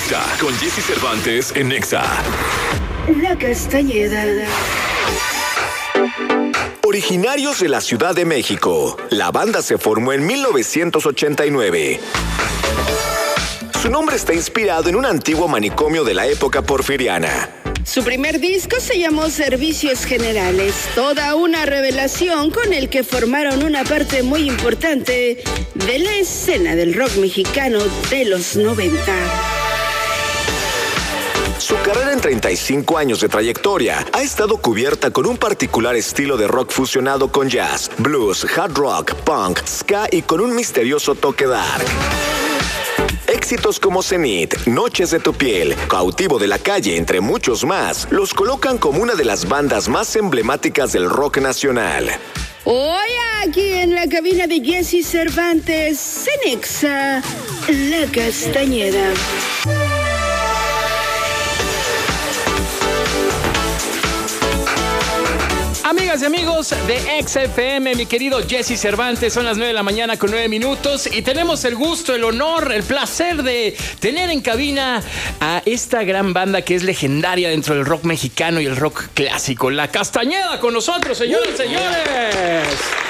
Exa con Jesse Cervantes en Exa. La Castañeda. Originarios de la Ciudad de México, la banda se formó en 1989. Su nombre está inspirado en un antiguo manicomio de la época porfiriana. Su primer disco se llamó Servicios Generales, toda una revelación con el que formaron una parte muy importante de la escena del rock mexicano de los 90. Su carrera en 35 años de trayectoria ha estado cubierta con un particular estilo de rock fusionado con jazz, blues, hard rock, punk, ska y con un misterioso toque dark. Éxitos como Zenith, Noches de tu piel, Cautivo de la calle, entre muchos más, los colocan como una de las bandas más emblemáticas del rock nacional. Hoy aquí en la cabina de Jesse Cervantes, en Exa, La Castañeda. Amigas y amigos de XFM, mi querido Jesse Cervantes, son las 9 de la mañana con 9 minutos y tenemos el gusto, el honor, el placer de tener en cabina a esta gran banda que es legendaria dentro del rock mexicano y el rock clásico, La Castañeda, con nosotros, señoras y señores.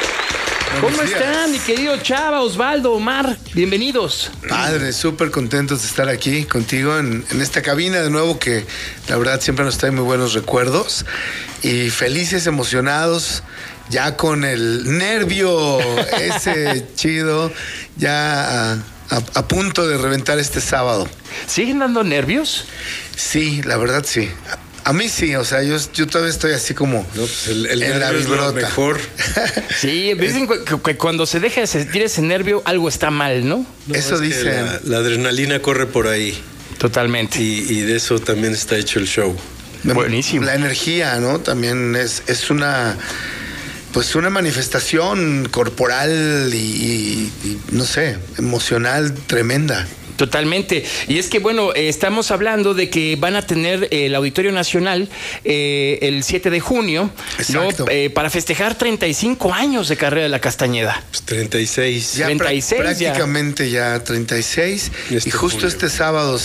¿Cómo están, mi querido Chava, Osvaldo, Omar? Bienvenidos. Padre, súper contentos de estar aquí contigo en esta cabina de nuevo, que la verdad siempre nos trae muy buenos recuerdos. Y felices, emocionados, ya con el nervio ese chido, ya a punto de reventar este sábado. ¿Siguen dando nervios? Sí, la verdad sí. A mí sí, o sea, yo todavía estoy así como no, pues el en la vibrota. Mejor. Sí, dicen que cuando se deja de sentir ese nervio, algo está mal, ¿no? Eso dicen. La adrenalina corre por ahí. Totalmente. Y de eso también está hecho el show. Buenísimo. La energía, ¿no? También es una... Pues una manifestación corporal y no sé, emocional tremenda. Totalmente. Y es que, bueno, estamos hablando de que van a tener el Auditorio Nacional el 7 de junio, ¿no? Para festejar 35 años de carrera de La Castañeda. Pues 36. Ya 36 prácticamente ya 36. Y justo junio. Este sábado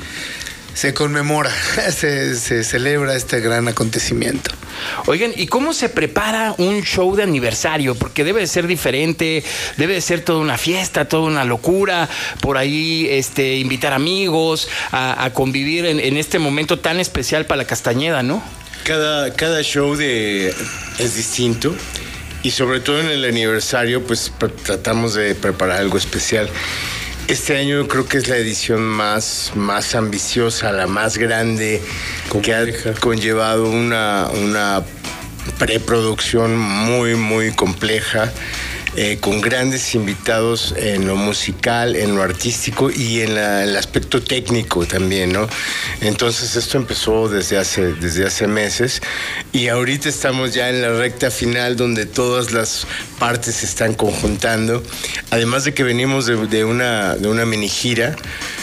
se conmemora, se celebra este gran acontecimiento. Oigan, ¿y cómo se prepara un show de aniversario? Porque debe de ser diferente, debe de ser toda una fiesta, toda una locura, por ahí invitar amigos a convivir en este momento tan especial para La Castañeda, ¿no? Cada show es distinto y sobre todo en el aniversario pues tratamos de preparar algo especial. Este año yo creo que es la edición más ambiciosa, la más grande, compleja, que ha conllevado una preproducción muy, muy compleja, con grandes invitados en lo musical, en lo artístico y en el aspecto técnico también, ¿no? Entonces esto empezó desde hace meses y ahorita estamos ya en la recta final donde todas las partes se están conjuntando, además de que venimos de una mini gira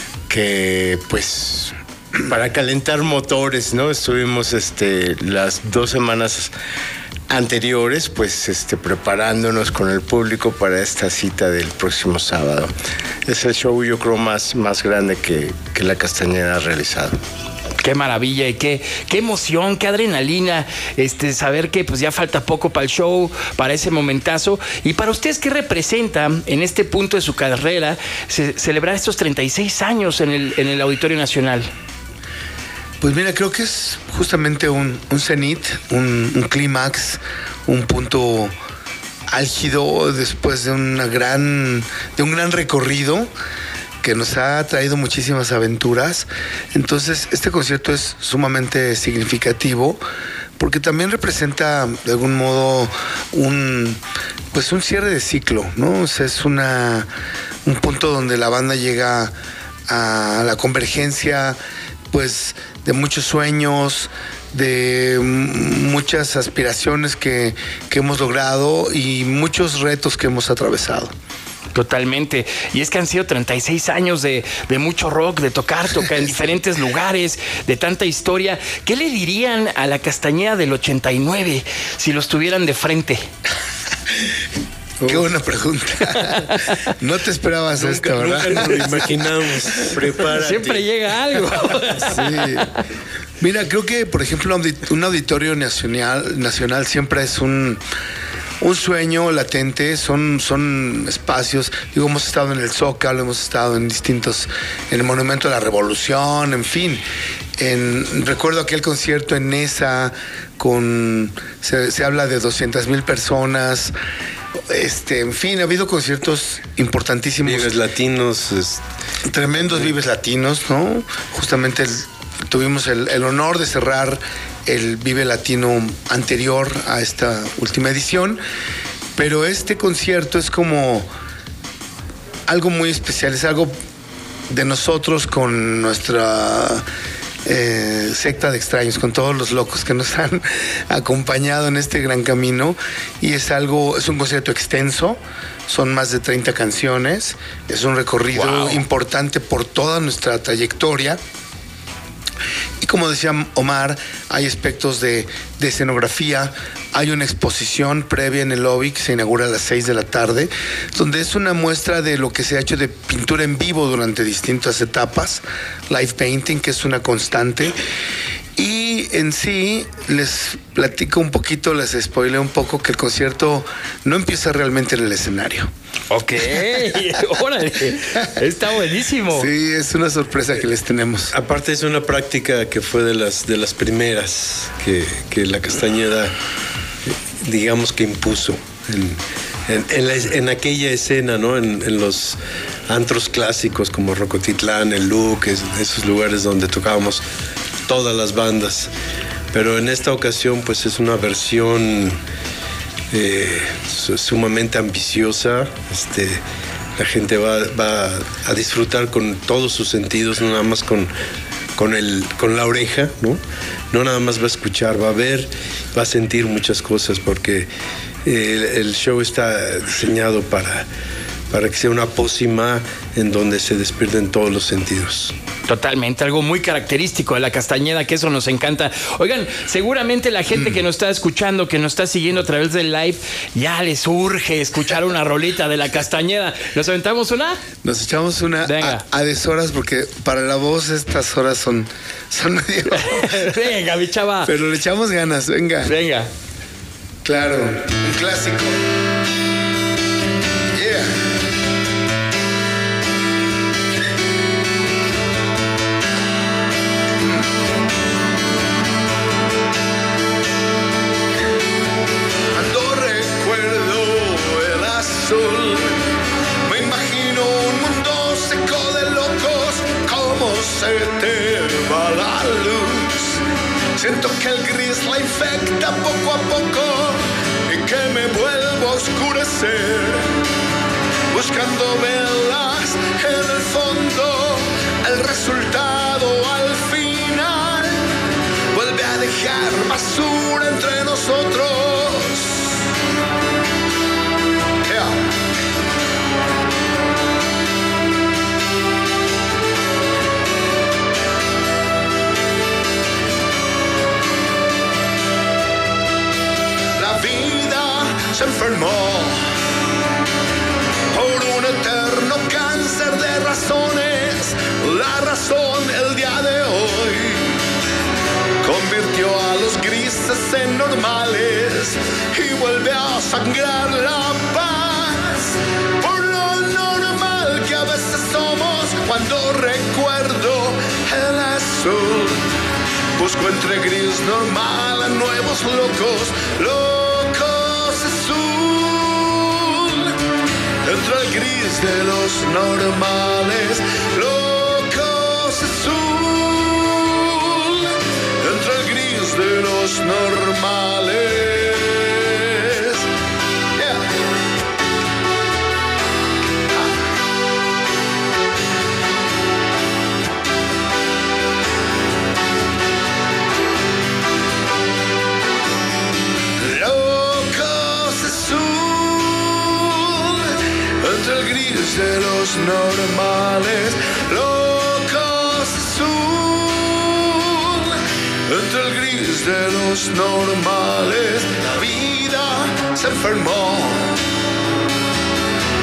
que pues para calentar motores, ¿no? Estuvimos las 2 semanas anteriores, pues preparándonos con el público para esta cita del próximo sábado. Es el show, yo creo, más grande que La Castañeda ha realizado. Qué maravilla y qué emoción, qué adrenalina, saber que pues ya falta poco para el show, para ese momentazo. Y para ustedes, ¿qué representa en este punto de su carrera celebrar estos 36 años en el Auditorio Nacional? Pues mira, creo que es justamente un cenit, un clímax, un punto álgido después de un gran recorrido que nos ha traído muchísimas aventuras. Entonces, este concierto es sumamente significativo porque también representa de algún modo un cierre de ciclo, ¿no? O sea, es un punto donde la banda llega a la convergencia, pues, de muchos sueños, de muchas aspiraciones que hemos logrado y muchos retos que hemos atravesado. Totalmente. Y es que han sido 36 años de mucho rock, de tocar en diferentes lugares, de tanta historia. ¿Qué le dirían a La Castañeda del 89 si los tuvieran de frente? Qué buena pregunta. No te esperabas esto, ¿verdad? Nunca nos lo imaginamos. Prepárate. Siempre llega algo. Sí. Mira, creo que, por ejemplo, un auditorio nacional siempre es un sueño latente, son espacios. Digo, hemos estado en el Zócalo, hemos estado en el Monumento a la Revolución, en fin. Recuerdo aquel concierto en Nesa se habla de 200,000 personas. En fin, ha habido conciertos importantísimos. Vives Latinos. Tremendos Vives Latinos, ¿no? Justamente tuvimos el honor de cerrar el Vive Latino anterior a esta última edición, pero este concierto es como algo muy especial, es algo de nosotros con nuestra secta de extraños, con todos los locos que nos han acompañado en este gran camino, y es un concierto extenso, son más de 30 canciones, es un recorrido importante por toda nuestra trayectoria. Y como decía Omar, hay aspectos de escenografía, hay una exposición previa en el lobby que se inaugura a las 6 de la tarde, donde es una muestra de lo que se ha hecho de pintura en vivo durante distintas etapas, live painting, que es una constante. Y en sí, les platico un poquito, les spoileo un poco que el concierto no empieza realmente en el escenario. Ok, órale, está buenísimo. Sí, es una sorpresa que les tenemos. Aparte es una práctica que fue de las primeras que la Castañeda, digamos que impuso en aquella escena, ¿no? En los antros clásicos como Rocotitlán, el Look, esos lugares donde tocábamos todas las bandas. Pero en esta ocasión pues es una versión sumamente ambiciosa. La gente va a disfrutar con todos sus sentidos, no nada más con la oreja, ¿no? No nada más va a escuchar, va a ver, va a sentir muchas cosas, porque el show está diseñado para que sea una pócima en donde se despierten todos los sentidos. Totalmente, algo muy característico de la Castañeda, que eso nos encanta. Oigan, seguramente la gente que nos está escuchando, que nos está siguiendo a través del live, ya les urge escuchar una rolita de la Castañeda. ¿Nos aventamos una? Nos echamos una a deshoras, porque para la voz estas horas son medio... Venga, mi chava. Pero le echamos ganas, venga. Venga. Claro, un clásico. Yeah. Me imagino un mundo seco de locos, cómo se te va la luz. Siento que el gris la infecta poco a poco y que me vuelvo a oscurecer. Buscando velas en el fondo, el resultado al final vuelve a dejar basura entre nosotros. Se enfermó por un eterno cáncer de razones. La razón el día de hoy convirtió a los grises en normales y vuelve a sangrar la paz por lo normal que a veces somos. Cuando recuerdo el azul, busco entre gris normal a nuevos locos azul, entre el gris de los normales, locos azul, entre el gris de los normales. De los normales, locos azul, entre el gris de los normales. La vida se enfermó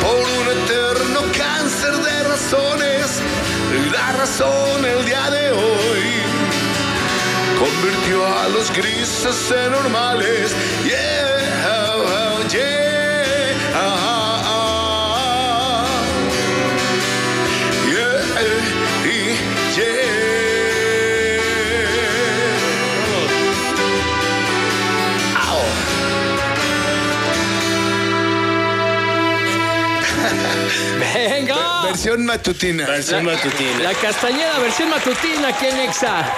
por un eterno cáncer de razones. La razón el día de hoy convirtió a los grises en normales. Yeah, yeah, yeah. ¡Venga! Versión matutina. Versión matutina. La Castañeda, versión matutina aquí en Exa.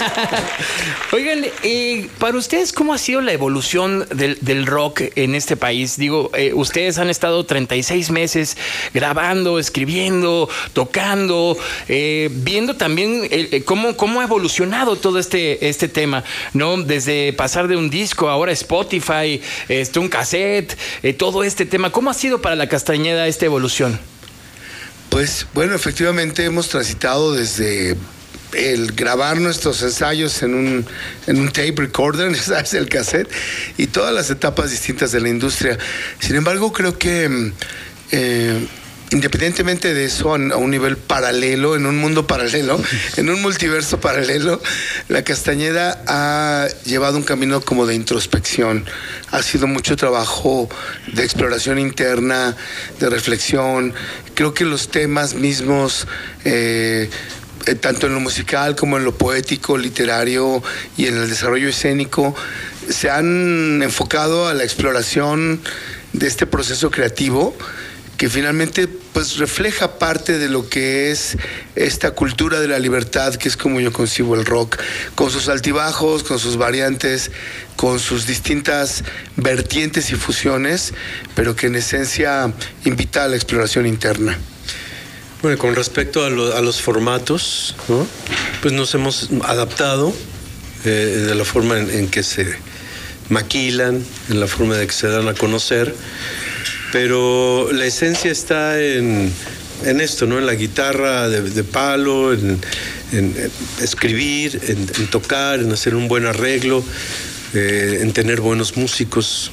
Oigan, para ustedes, ¿cómo ha sido la evolución del rock en este país? Digo, ustedes han estado 36 meses grabando, escribiendo, tocando, viendo también cómo ha evolucionado todo este tema, ¿no? Desde pasar de un disco, ahora Spotify, un cassette, todo este tema. ¿Cómo ha sido para la Castañeda esta evolución? Pues bueno, efectivamente hemos transitado desde el grabar nuestros ensayos en un tape recorder, ¿sabes? El cassette, y todas las etapas distintas de la industria. Sin embargo, creo que independientemente de eso, a un nivel paralelo, en un mundo paralelo, en un multiverso paralelo, la Castañeda ha llevado un camino como de introspección. Ha sido mucho trabajo de exploración interna, de reflexión. Creo que los temas mismos, tanto en lo musical como en lo poético, literario y en el desarrollo escénico, se han enfocado a la exploración de este proceso creativo que finalmente pues refleja parte de lo que es esta cultura de la libertad, que es como yo concibo el rock, con sus altibajos, con sus variantes, con sus distintas vertientes y fusiones, pero que en esencia invita a la exploración interna. Bueno, con respecto a los formatos, ¿no? Pues nos hemos adaptado de la forma en que se maquilan, en la forma de que se dan a conocer, pero la esencia está en esto, ¿no? En la guitarra de palo, en escribir, en tocar, en hacer un buen arreglo, en tener buenos músicos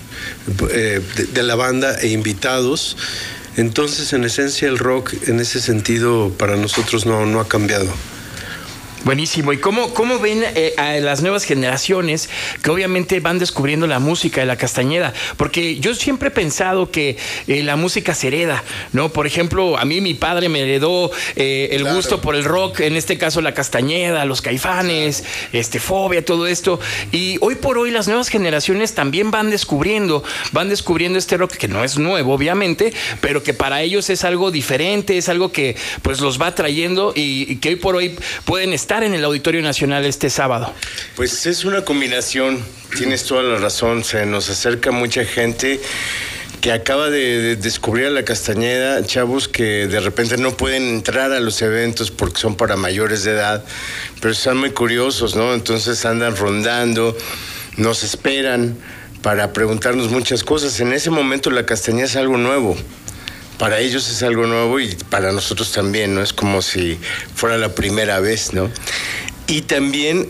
de la banda e invitados. Entonces, en esencia, el rock en ese sentido para nosotros no ha cambiado. Buenísimo. ¿Y cómo ven a las nuevas generaciones que obviamente van descubriendo la música de la Castañeda? Porque yo siempre he pensado que la música se hereda, ¿no? Por ejemplo, a mí mi padre me heredó el gusto por el rock, en este caso la Castañeda, los Caifanes, Fobia, todo esto. Y hoy por hoy las nuevas generaciones también van descubriendo este rock que no es nuevo, obviamente, pero que para ellos es algo diferente, es algo que pues los va trayendo y que hoy por hoy pueden estar en el Auditorio Nacional este sábado. Pues es una combinación, tienes toda la razón, se nos acerca mucha gente que acaba de descubrir a la Castañeda, chavos que de repente no pueden entrar a los eventos porque son para mayores de edad, pero están muy curiosos, ¿no? Entonces andan rondando, nos esperan para preguntarnos muchas cosas. En ese momento la Castañeda es algo nuevo. Para ellos es algo nuevo y para nosotros también, ¿no? Es como si fuera la primera vez, ¿no? Y también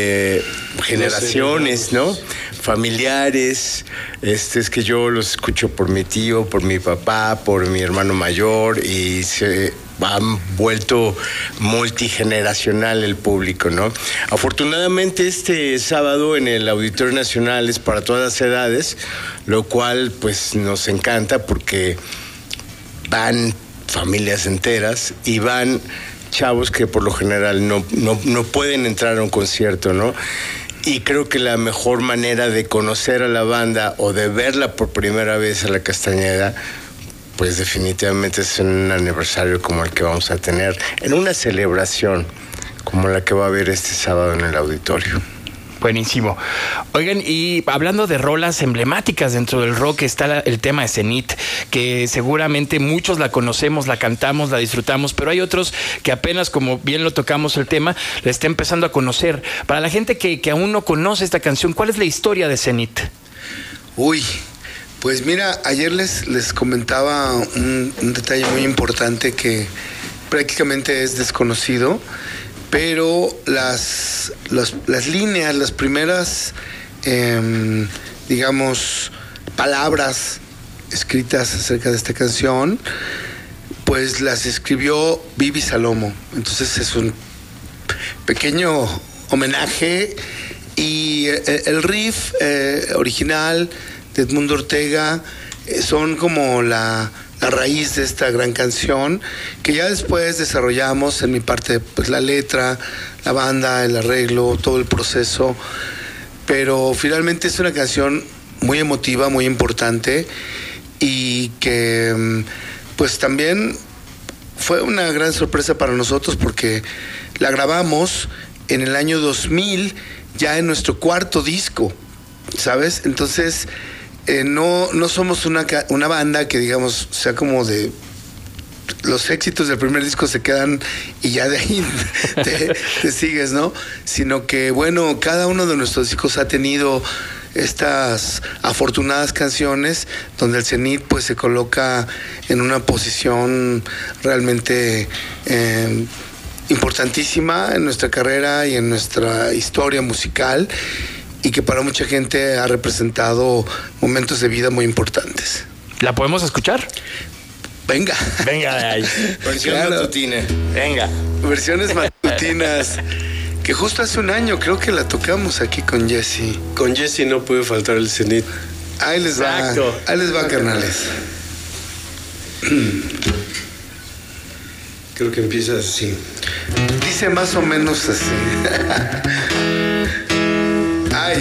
generaciones, ¿no? Familiares, es que yo los escucho por mi tío, por mi papá, por mi hermano mayor y se han vuelto multigeneracional el público, ¿no? Afortunadamente este sábado en el Auditorio Nacional es para todas las edades, lo cual pues nos encanta porque van familias enteras y van chavos que por lo general no pueden entrar a un concierto, ¿no? Y creo que la mejor manera de conocer a la banda o de verla por primera vez a la Castañeda, pues definitivamente es en un aniversario como el que vamos a tener, en una celebración como la que va a haber este sábado en el auditorio. Buenísimo. Oigan, y hablando de rolas emblemáticas dentro del rock, está el tema de Zenith, que seguramente muchos la conocemos, la cantamos, la disfrutamos, pero hay otros que apenas, como bien lo tocamos el tema, la está empezando a conocer. Para la gente que aún no conoce esta canción, ¿cuál es la historia de Zenith? Uy, pues mira, ayer les comentaba un detalle muy importante que prácticamente es desconocido, pero las líneas, las primeras, digamos, palabras escritas acerca de esta canción, pues las escribió Vivi Salomo. Entonces es un pequeño homenaje y el riff original de Edmundo Ortega son como la raíz de esta gran canción que ya después desarrollamos en mi parte, pues la letra, la banda, el arreglo, todo el proceso, pero finalmente es una canción muy emotiva, muy importante y que pues también fue una gran sorpresa para nosotros porque la grabamos en el año 2000, ya en nuestro cuarto disco, ¿sabes? Entonces no somos una banda que digamos sea como de los éxitos del primer disco se quedan y ya de ahí te sigues, ¿no? Sino que bueno, cada uno de nuestros discos ha tenido estas afortunadas canciones donde el Zenit pues se coloca en una posición realmente importantísima en nuestra carrera y en nuestra historia musical y que para mucha gente ha representado momentos de vida muy importantes. ¿La podemos escuchar? Venga. Venga de ahí. Versión matutina. Venga. Versiones matutinas. Que justo hace un año creo que la tocamos aquí con Jesse. Con Jesse no puede faltar el Zenit. Ahí les va. Exacto. Ahí les va, carnales. Creo que empieza así. Dice más o menos así. Ay.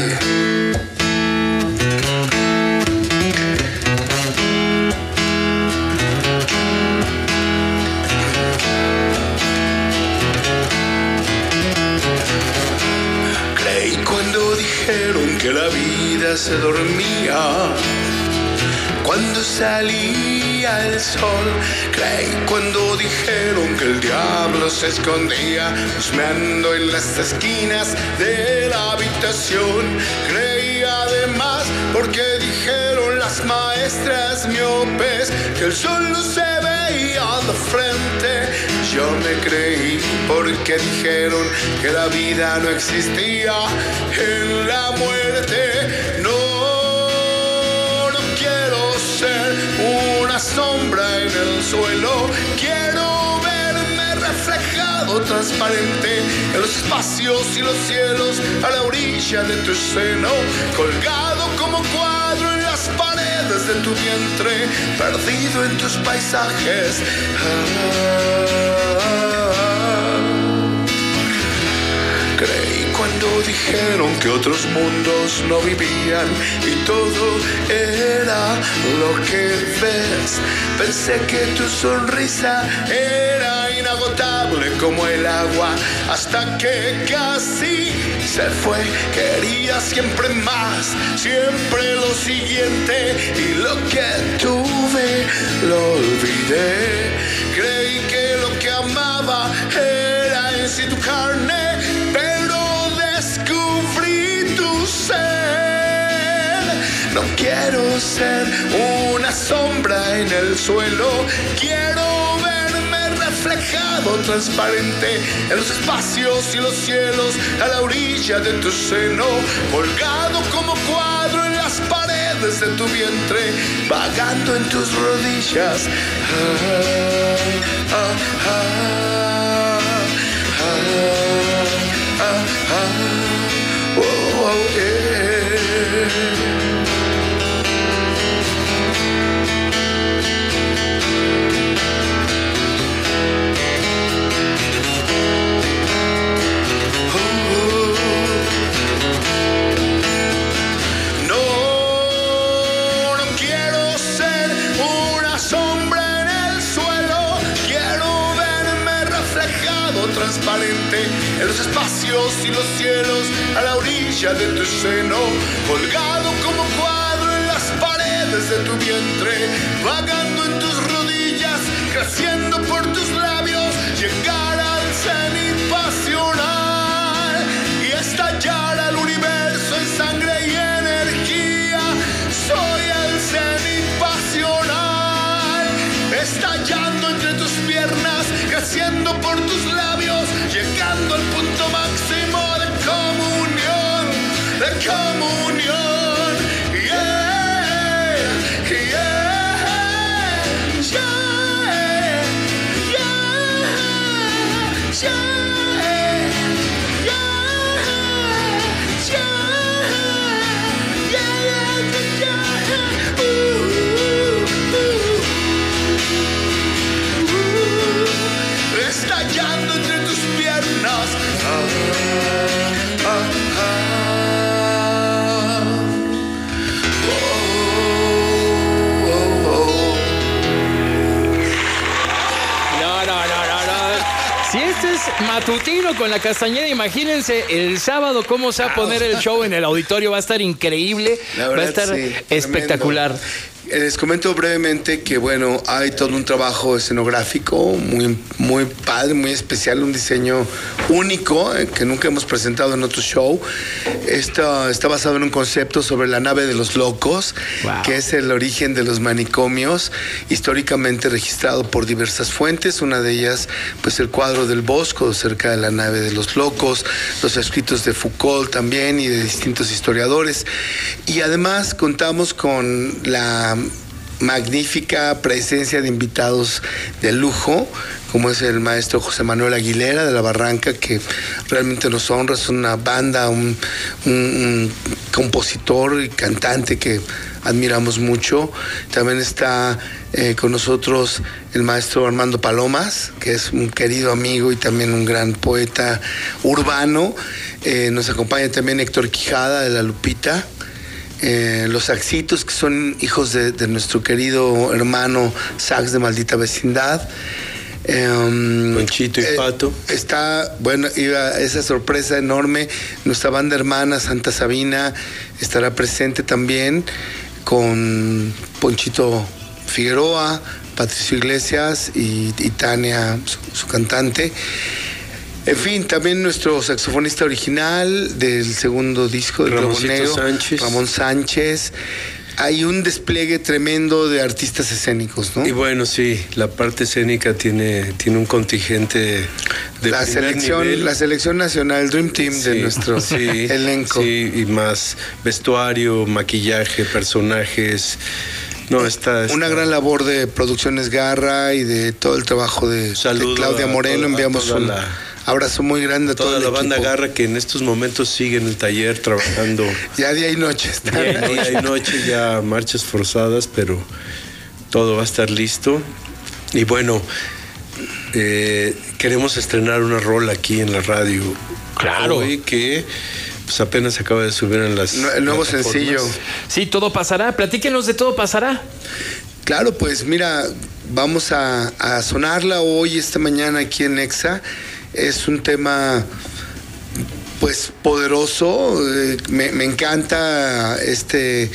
Creí cuando dijeron que la vida se dormía, cuando salía el sol. Creí cuando dijeron que el diablo se escondía husmeando en las esquinas de la habitación. Creí además porque dijeron las maestras miopes que el sol no se veía de frente. Yo me creí porque dijeron que la vida no existía en la muerte. No quiero ser una sombra en el suelo. Quiero verme reflejado, transparente en los espacios y los cielos, a la orilla de tu seno, colgado como cuadro en las paredes de tu vientre, perdido en tus paisajes. Creí cuando dijeron que otros mundos no vivían y todo era lo que ves. Pensé que tu sonrisa era inagotable como el agua, hasta que casi se fue. Quería siempre más, siempre lo siguiente, y lo que tuve lo olvidé. Creí que lo que amaba era en sí tu carne, pero descubrí tu ser. No quiero ser una sombra en el suelo. Quiero verme reflejado, transparente en los espacios y los cielos, a la orilla de tu seno, colgado como cuadro en las paredes de tu vientre, vagando en tus rodillas. Transparente en los espacios y los cielos, a la orilla de tu seno, colgado como cuadro en las paredes de tu vientre, vagando en tus rodillas, creciendo por tus labios, llegar al cenit pasional y estallar al universo en sangre y energía. Soy el cenit pasional, estallando entre tus piernas, creciendo por tus labios, llegando al punto máximo de comunión, de comunión. Yeah, yeah. 21 con la Castañeda. Imagínense el sábado cómo se va a poner el show en el auditorio. Va a estar increíble. La verdad, va a estar sí, espectacular. tremendo. Les comento brevemente que, bueno, hay todo un trabajo escenográfico muy padre, muy especial, un diseño único que nunca hemos presentado en otro show. Está basado en un concepto sobre la nave de los locos, wow, que es el origen de los manicomios, históricamente registrado por diversas fuentes. Una de ellas, pues, el cuadro del Bosco cerca de la nave de los locos, los escritos de Foucault también y de distintos historiadores. Y además contamos con la magnífica presencia de invitados de lujo, como es el maestro José Manuel Aguilera de La Barranca, que realmente nos honra. Es una banda, un compositor y cantante que admiramos mucho. También está con nosotros el maestro Armando Palomas, que es un querido amigo y también un gran poeta urbano. Nos acompaña también Héctor Quijada de La Lupita. Los Saxitos, que son hijos de nuestro querido hermano Sax de Maldita Vecindad. Ponchito y Pato. Está, bueno, esa sorpresa enorme. Nuestra banda hermana Santa Sabina estará presente también, con Ponchito Figueroa, Patricio Iglesias y Tania, su cantante. En fin, también nuestro saxofonista original del segundo disco de Globo Negro, Ramón Sánchez. Hay un despliegue tremendo de artistas escénicos, ¿no? Y bueno, sí, la parte escénica tiene un contingente de la selección nacional, el Dream Team, sí, de nuestro elenco. Sí, y más vestuario, maquillaje, personajes. No, está una gran labor de Producciones Garra y de todo el trabajo de Claudia Moreno. Enviamos un abrazo muy grande a toda la banda equipo. Garra, que en estos momentos sigue en el taller trabajando. Ya día y noche están. Día y noche, ya marchas forzadas, pero todo va a estar listo. Y bueno, queremos estrenar una rola aquí en la radio. Claro. Hoy que pues apenas acaba de subir en las el nuevo sencillo. Sí, Todo Pasará. Platíquenos de Todo Pasará. Claro, pues mira, vamos a sonarla hoy, esta mañana aquí en Exa. Es un tema, pues, poderoso. Me encanta este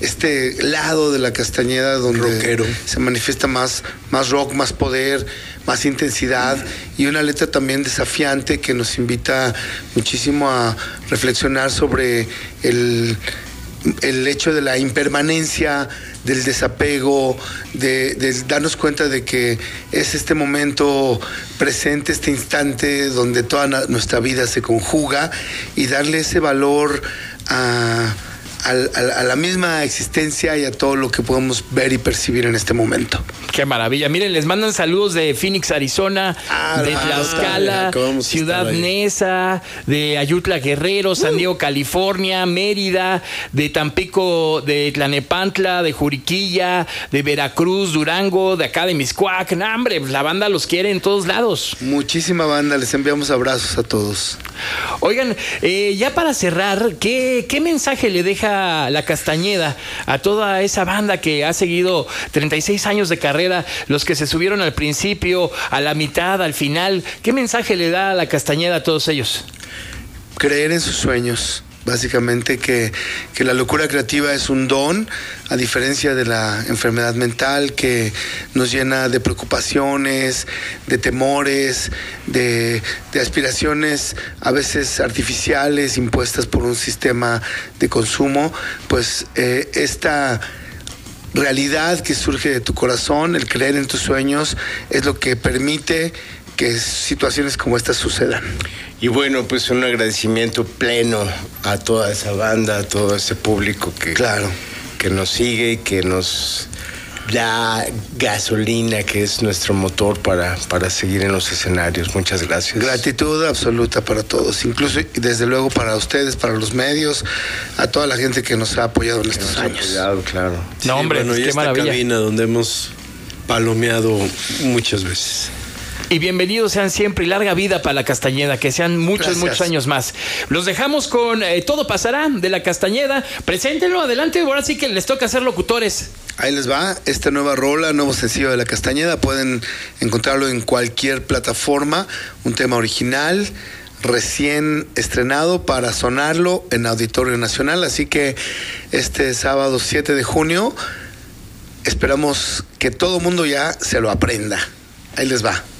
lado de la Castañeda donde rockero se manifiesta más rock, más poder, más intensidad, y una letra también desafiante que nos invita muchísimo a reflexionar sobre el hecho de la impermanencia, del desapego, de darnos cuenta de que es este momento presente, este instante donde toda nuestra vida se conjuga, y darle ese valor a la misma existencia y a todo lo que podemos ver y percibir en este momento. Qué maravilla. Miren, les mandan saludos de Phoenix, Arizona, de Tlaxcala, Ciudad Neza, de Ayutla, Guerrero, San Diego, California, Mérida, de Tampico, de Tlanepantla, de Juriquilla, de Veracruz, Durango, de acá de Mixcoac. No, hombre, la banda los quiere en todos lados. Muchísima banda, les enviamos abrazos a todos. Oigan, ya para cerrar, ¿qué mensaje le deja la Castañeda a toda esa banda que ha seguido 36 años de carrera, los que se subieron al principio, a la mitad, al final? ¿Qué mensaje le da a la Castañeda a todos ellos? Creer en sus sueños. Básicamente que la locura creativa es un don, a diferencia de la enfermedad mental que nos llena de preocupaciones, de temores, de aspiraciones a veces artificiales impuestas por un sistema de consumo. Pues esta realidad que surge de tu corazón, el creer en tus sueños, es lo que permite que situaciones como estas sucedan. Y bueno, pues un agradecimiento pleno a toda esa banda, a todo ese público que nos sigue y que nos da gasolina, que es nuestro motor para seguir en los escenarios. Muchas gracias. Gratitud absoluta para todos, incluso y desde luego para ustedes, para los medios, a toda la gente que nos ha apoyado en estos años. Claro. No, hombre, sí, bueno, y qué esta maravilla. Cabina donde hemos palomeado muchas veces. Y bienvenidos sean siempre, y larga vida para la Castañeda, que sean muchos años más. Los dejamos con Todo Pasará de la Castañeda. Preséntenlo, adelante, ahora sí que les toca ser locutores. Ahí les va, esta nueva rola, nuevo sencillo de la Castañeda. Pueden encontrarlo en cualquier plataforma, un tema original, recién estrenado para sonarlo en Auditorio Nacional. Así que este sábado 7 de junio esperamos que todo mundo ya se lo aprenda. Ahí les va.